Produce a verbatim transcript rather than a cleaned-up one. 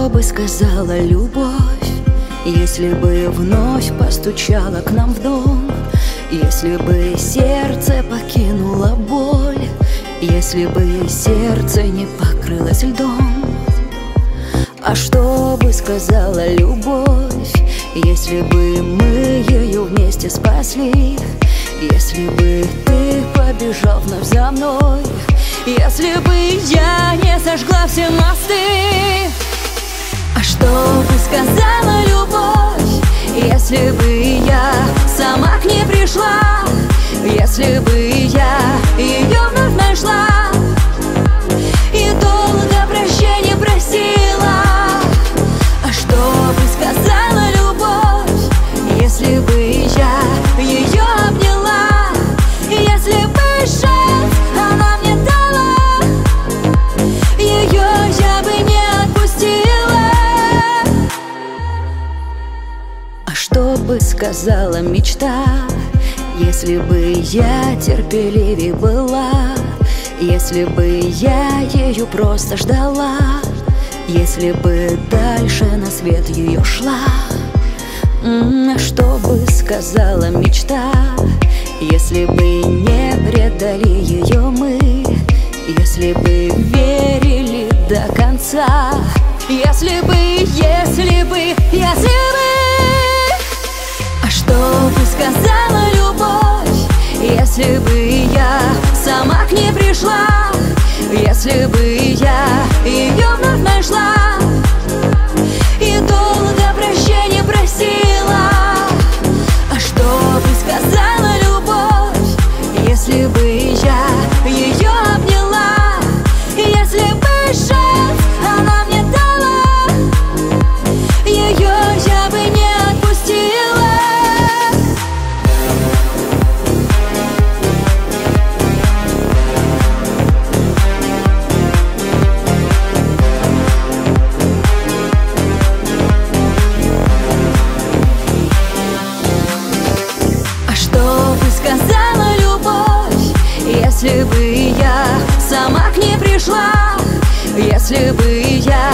что бы сказала любовь, если бы вновь постучала к нам в дом? Если бы сердце покинула боль, если бы сердце не покрылось льдом? А что бы сказала любовь, если бы мы ее вместе спасли? Если бы ты побежал вновь за мной, если бы я не сожгла все мосты? А что бы сказала любовь, если бы я сама к ней пришла? Если бы я ее вновь нашла и долго прощения просила? А что бы сказала любовь, если бы я ее обняла? Если бы шанс она мне дала, ее я бы не отпустила. А что бы сказала мечта, если бы я терпеливее была? Если бы я ее просто ждала? Если бы дальше на свет ее шла? А что бы сказала мечта, если бы не предали ее мы? Если бы верили до конца? Если бы, если бы, если бы. А что бы сказала любовь, если бы я сама к ней пришла? Если бы я ее вновь нашла и долго прощения просила? А что бы сказала любовь, если бы я ее обняла? Если бы шанс она мне дала, ее я бы не отпустила. Сказала любовь, если бы я сама к ней пришла? Если бы я